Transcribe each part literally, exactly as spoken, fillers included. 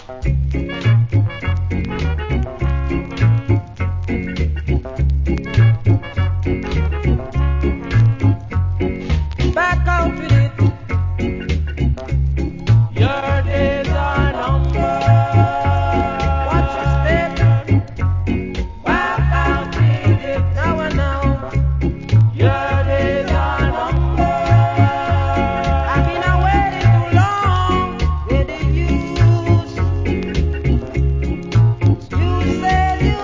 Back out with it. Your days are numbered. Watch your step. Back out with it. Now and now. Your days are numbered. I've been waiting too long with the use. You said you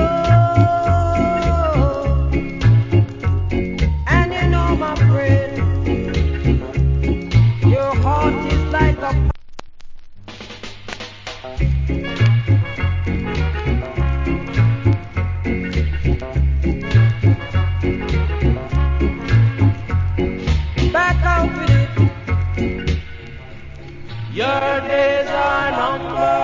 love, and you know my friend, your heart is like a back out with it. Your days are numbered.